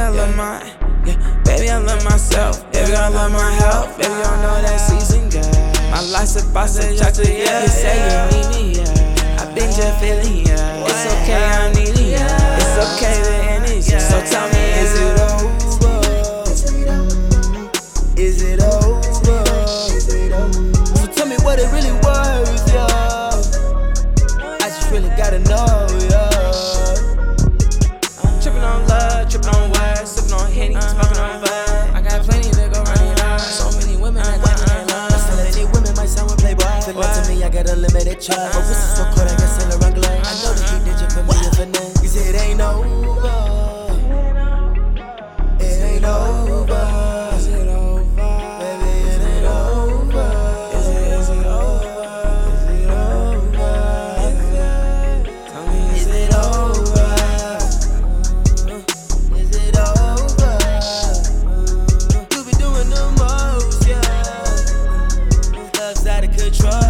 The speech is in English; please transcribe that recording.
I love baby, I love myself. Baby, I love my health. Baby, I know that season, girl. My life's a box of chocolate, yeah. You say you need me, yeah. I've been just feeling, yeah. It's okay, I need it, yeah. It's okay to end it, yeah. So tell me, is it over? Is it over? So tell me what it really was, yeah. I just really gotta know, yeah. Trippin' on love, trippin' on words, sippin' on Henny, smokin' on vibe. I got plenty to go running out. So many women I got in love. So many women might sound with Playboy. Feel like to me, I got a limited trust. But this is so cold, I can sell a regular. I know that he did you for me, for now. You say it ain't over. It ain't over. Is it over? Baby, it ain't over. Is it over? Is it over? Tell me, is it over? Is it over? You be doing the most, yeah. Love's out of control.